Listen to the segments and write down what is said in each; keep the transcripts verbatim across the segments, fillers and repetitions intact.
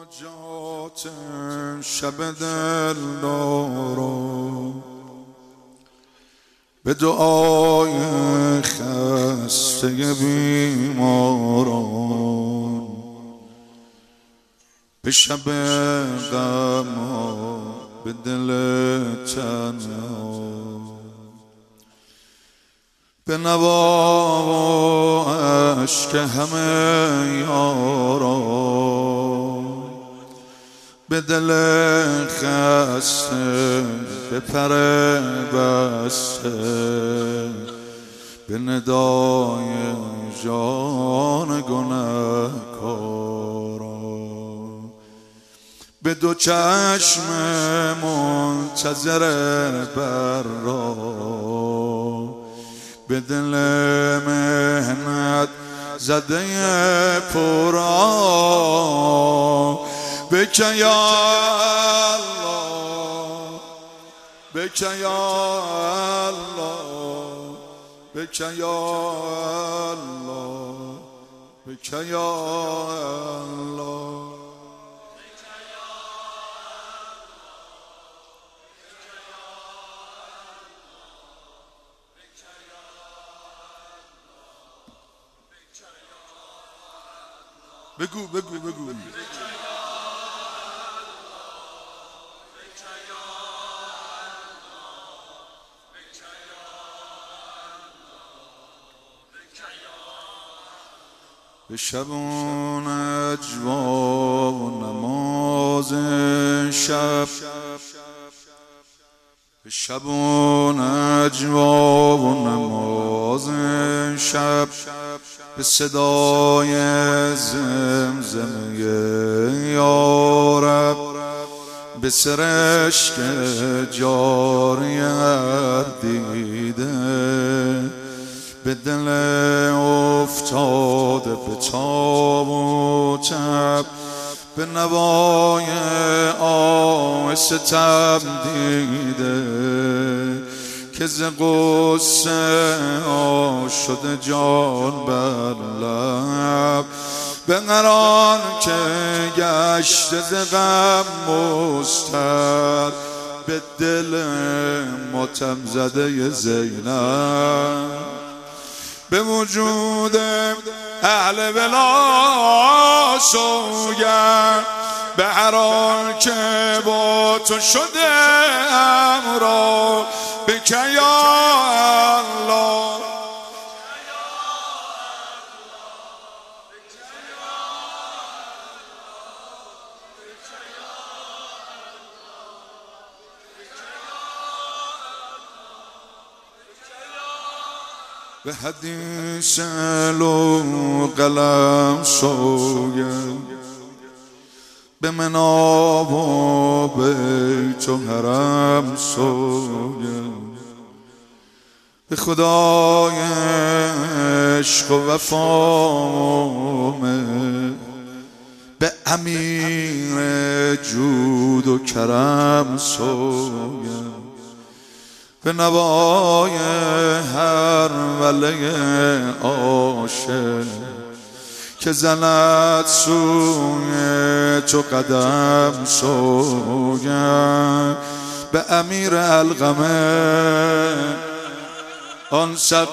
مناجات شب دلداران به دعای خسته بیماران به شب غم ها به دل تنها به نوا و اشک همه یاران به دل خسته به پر بسته به ندای جان گنهکاران به دو چشم منتظر برا به دل مهنت زده پرا بکن یا الله بکن یا الله بکن یا الله بکن یا الله بگو بگو بگو به شب و نجوا و نماز شب به شب و نجوا و نماز شب به صدای زمزمه یارب به سرشک جاری دیده به دل افتاده به تاب و تب به نوای آهسته تب دیده که ز غصه شده جان بر لب به قرار که گشته ز غم مضطر به دل ماتم زده زینب به وجود اهل ولا سوگند به هر آن که با تو شده امرا بکن یا الله به حدیث لو قلم سوگند به مناب و بیت و حرم سوگند به خدای عشق و وفا به امیر جود و کرم سوگند به نوای هر وله عاشق که زند سوی تو قدم سوگند به امیر علقمه آن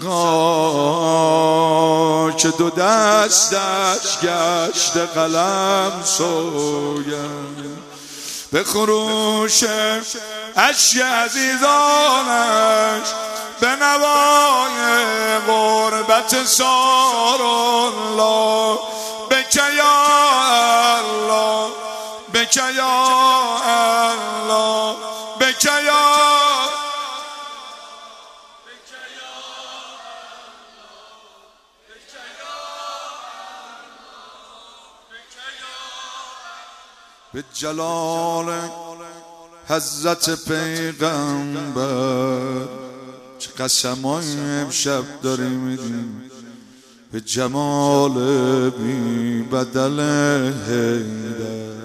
سقا که دو دستش گشت قلم سوگند به خروش اشک عزیزانش به نوای غربت سار الله بکن یا الله بکن یا الله بکن یا به جلال حضرت پیغمبر چه قسمایی امشب داریم میدیم به جمال بی بدل حیدر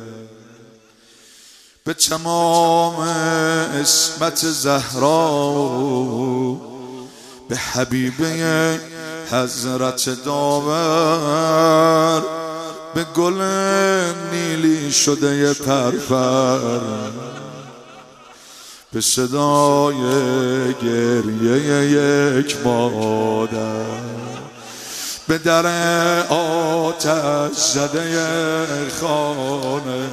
به تمام عصمت زهرا به حبیبه حضرت داور به گل نیلی شده یه پرپر، به صدای گریه یک مادر، به در آتش زده خانه،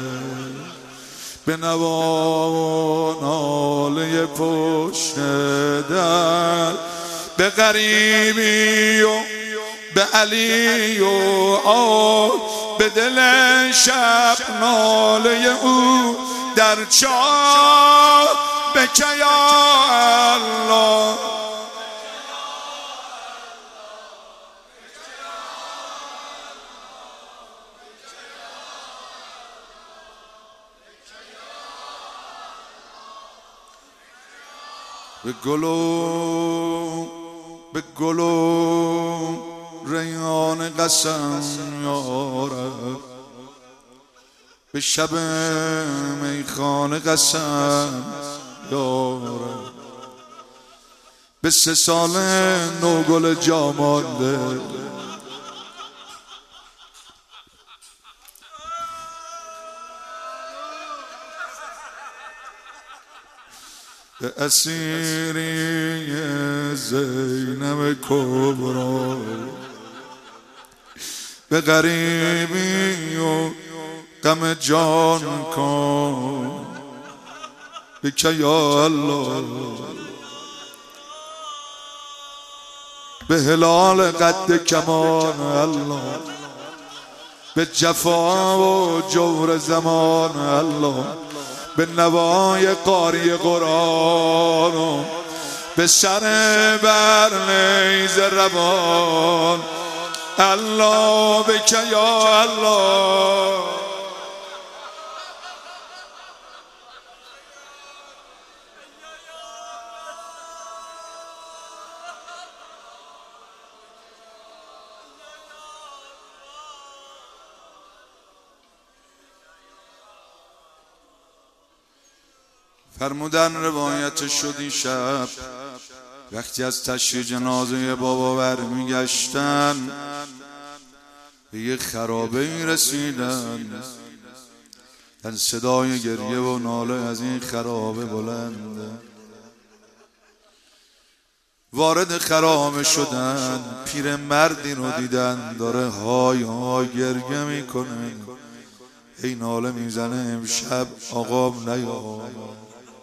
به نوا ناله پشت در، به غریبی و به علی و آه، به دل شب ناله او در چاه، به که یا الله به گلو به گلو ریحان قسم یارب، به شب میخانه قسم یارب، به سه سال نوگل جا مانده، به اسیری زینب کبرا، به غریبی و غم جان کن، به که یا الله به هلال قد کمان الله، به جفا و جور زمان الله، به نوای قاری قرآن و به سر بر نیز روان الله، به که یا الله فرمودن روایت شد این شب وقتی از تشییع جنازه بابا برمیگشتن، به یه خرابه ای رسیدن، در صدای گریه و ناله از این خرابه بلنده. وارد خرابه شدن، پیر مردی رو دیدن داره های های گریه میکنه، هی ناله میزنه امشب آقام نیامد.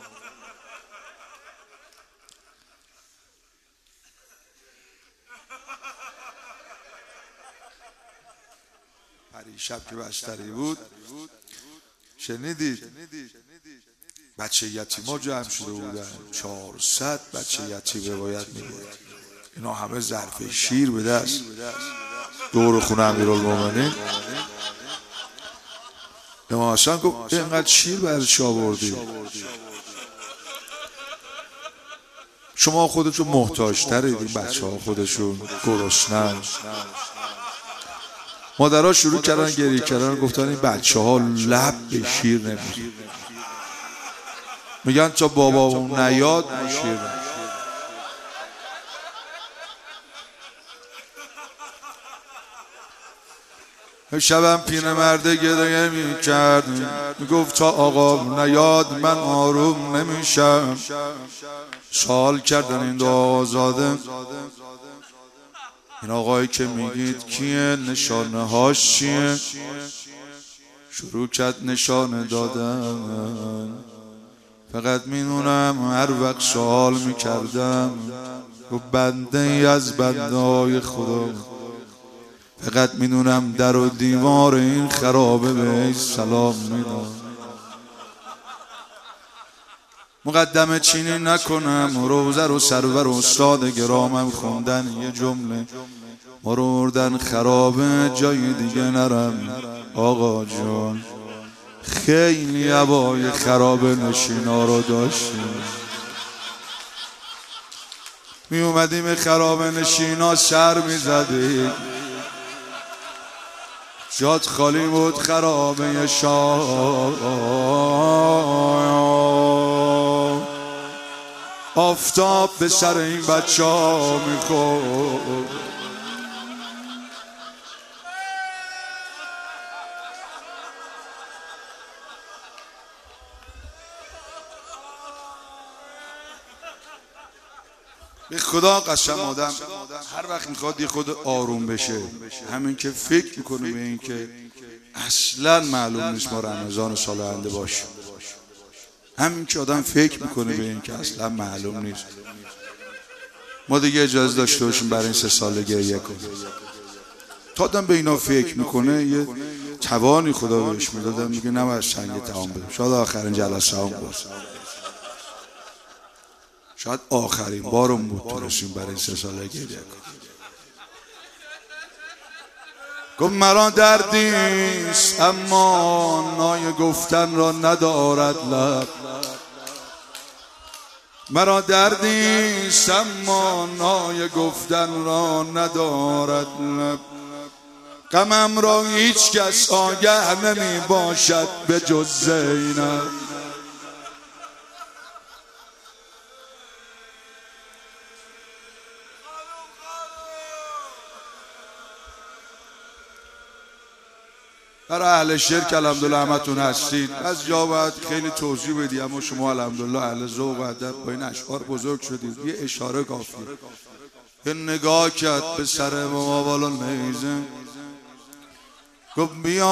شب که بستری بود شنیدید بچه یتیما جمع شده بودن، چهارصد بچه یتیم روایت میگه، اینا همه ظرف شیر به دست دور خونه امیرالمومنین. امام حسن گفت اینقدر شیر برش آوردی؟ شما خودتون محتاج ترید، این بچه ها خودشون گرسنه‌ن. مادرها شروع کردن گریه کردن، گفتن این بچه ها لب به شیر نمیگیرن، میگن تا بابا اون نیاد ما شیر نمیگیرن. شبم پیر مرده گریه میکرد، میگفت تا آقا نیاد من آروم نمیشم. سوال کردن این دو آقازاده این آقایی که میگید کیه، نشانه هاش چیه؟ شروع کرد نشانه دادن. فقط میدونم هر وقت سوال میکردم و بنده ای از بنده های خدا، فقط میدونم در و دیوار این خرابه بهش سلام میدم. مقدمه چینی نکنم، روزه رو سرور استاد گرامم خوندن یه جمله، ما رو اردن خرابه جای دیگه نرم آقا جان. خیلی هوای خرابه نشینا رو داشتیم، می اومدیم خرابه نشینا سر می زدیم، جات خالی بود خرابه شاه. آفتاب به سر این بچه ها میخورد، به خدا قسم آدم هر وقت میخواد یه خود آروم بشه، همین که فکر میکنه به این که اصلا معلوم نیست ما رمضان سال آینده باشیم، همین که آدم فکر میکنه به این که اصلا معلوم نیست، ما دیگه اجازه داشته باشیم برای این سه سال گریه کنیم. تا آدم به اینا فکر میکنه یه توانی خدا بهش میدادم، میگه نباید سنگ تمام بده، شاید آخرین جلسه هم بود، شاید آخرین بارم بود تونستیم برای این سه سال گریه کنیم. گفت مرا دردیست اما نای گفتن را ندارد لب، مرا دردیست اما نای گفتن را ندارد لب، غمم را هیچ کس آگه نمی باشد به جز زینب. برای اهل شرک الحمدلله همتون هستید، از جا باید خیلی توضیح بدی، اما شما الحمدلله اهل ذوق و ادب با این اشعار بزرگ شدید، یه اشاره کافیه. یه نگاه کرد به سر ما بالا نیزه، گفت بیا،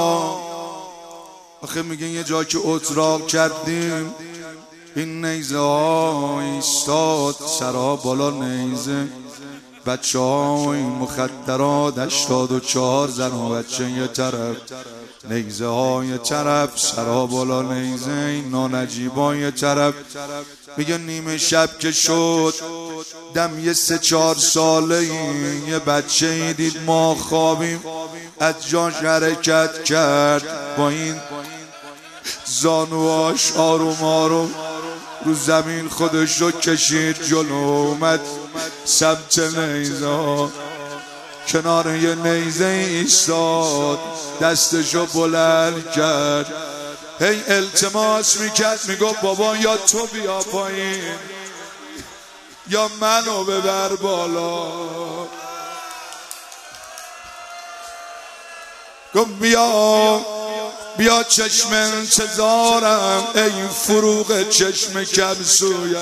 آخه میگن یه جا که اتراق کردیم این نیزه ها ایستاد سرا بالا نیزه، بچه های مخدرات هشتاد و چهار زن و بچه یه طرف، نیزه های یه طرف، سرا بالا نیزه، این نانجیبا یه طرف. میگه نیمه شب که شد دم یه سه چهار ساله یه بچه ای دید ما خوابیم، از جاش حرکت کرد، با این زانواش آروم آروم رو زمین خودش رو کشید جلو، اومد سمت نیزه، کنار یه نیزه ایستاد، دستشو بلند کرد، هی التماس میکرد، میگفت بابا یا تو بیا پایین یا منو ببر بالا. گفت بیا بیا چشم انتظارم ای فروغ چشم کمسویم،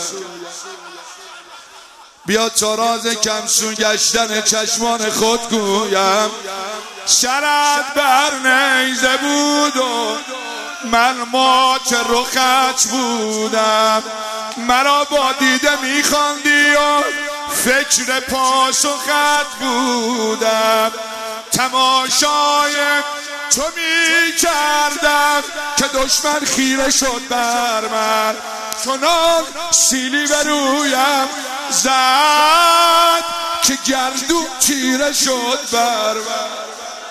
بیا تا راز کمسو گشتن چشمان خود گویم، شرط بر نیزه بود و من مات رخت بودم، مرا با دیده میخواندی و فکر پاسخت بودم، تماشای تو میکردم که دشمن خیره شد بر من، چنان سیلی به رویم زد که گردون تیره شد بر من.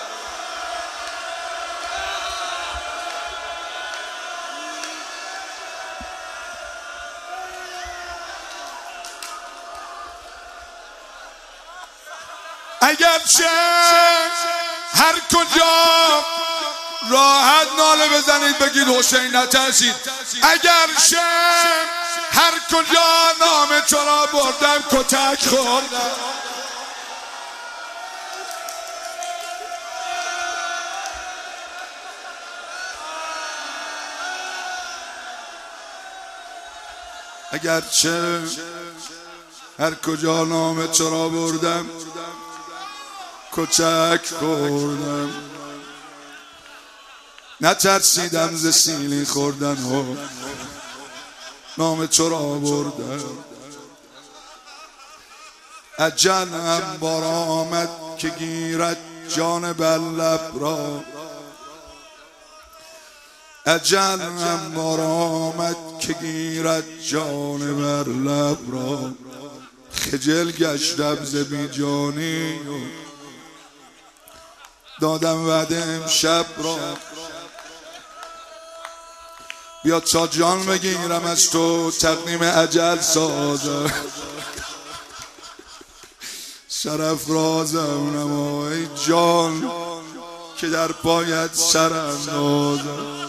اگرچه هر کجا راحت ناله بزنید بگید حسین نترسید، اگرچه هر کجا نام تو را بردم کتک خوردم، اگرچه هر کجا نام تو را بردم کتک خوردم، نترسیدم ز سیلی خوردن و نام تو را بردم، اجلم بار آمد که گیرد جان بر لب را، اجلم بار آمد که گیرد جان بر لب را، خجل گشتم ز بی جانی دادم وعده امشب را، بیا تا جان بگیرم از تو تقدیم اجل سازم، شرف رازم نما ای جان که در پایت سرم نازم.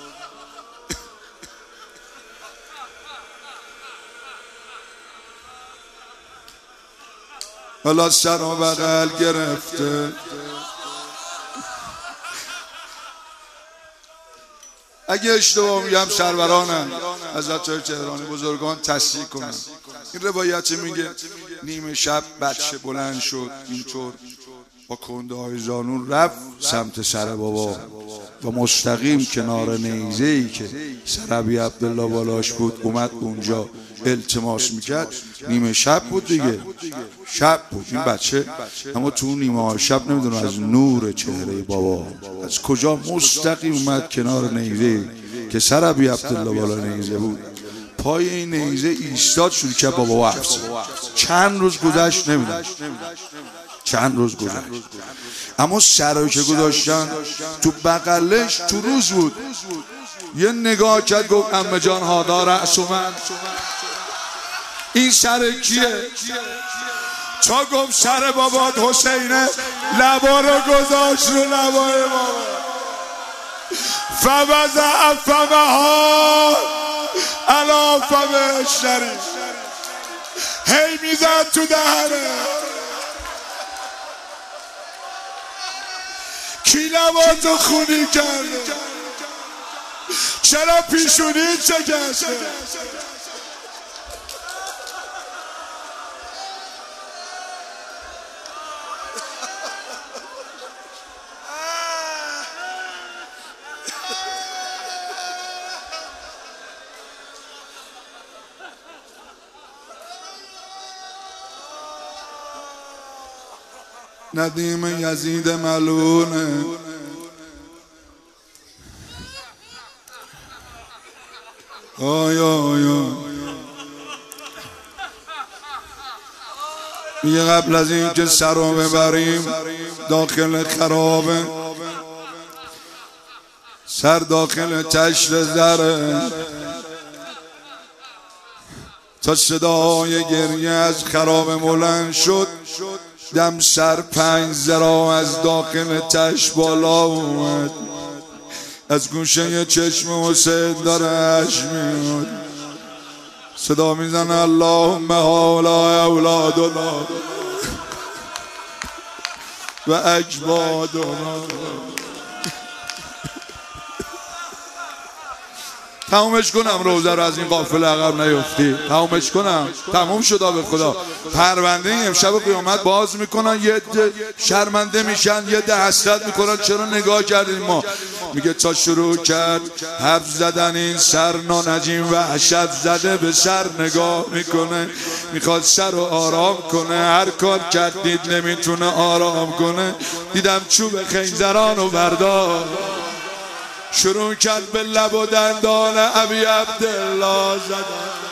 حالا سر و بغل گرفته اگه اشتباه میگم سرورانم حضرت تهرانی بزرگان تصحیح کنن. این روایت میگه نیمه شب بچه بلند شد اینطور با کنده های زانون رفت سمت سر بابا و مستقیم کنار نیزه ای که سر ابی عبدالله بالاش بود اومد اونجا التماس میکرد. نیمه شب بود دیگه، شب بود این بچه، اما تو نیمه شب نمیدونه از نور چهره بابا از کجا مستقیم اومد کنار نیزه که سر ابی عبدالله بالا نیزه بود. پای این نیزه ایستاد شروع کرد بابا وقت. چند روز گذشت نمیدونم چند روز گذشت، اما سرایی که گذاشتن تو بغلش تو روز بود. یه نگاه کرد گفت عمه جان هادا رأس من، این سر کیه؟ تا گفت سر بابات حسینه، لبا رو گذاشت رو لبای بابا. فوضع فمها علی فم شریف، هی میزد تو دهنه. کی لباتو خونی کرده؟ چرا پیشونی چکسته؟ ندیم یزید ملونه آی آی آی میگه قبل از این که سر رو ببریم داخل خرابه، سر داخل تشت زره، تا صدای گریه از خرابه بلند شد. دم سر پنج ذراع از داخل تشت بالا اومد. از گوشه چشم حسین داره اش میاد، صدا میزنه اللهم هؤلاء اولادنا و اجدادنا. تمومش کنم روزه رو از این قافله عقب نیفتی، تمومش کنم، تموم شد به خدا. پرونده این امشب قیامت باز میکنن، یه ده شرمنده میشن، یه ده حسرت میکنن چرا نگاه کردیم ما. میگه تا شروع کرد حرف زدن این سر نانجیم وحشت زده به سر نگاه میکنه، میخواد سر رو آرام کنه، هر کار کردید نمیتونه آرام کنه. دیدم چوب خنجران و بردار شروع کرد به لب و دندان ابی عبدالله زدن.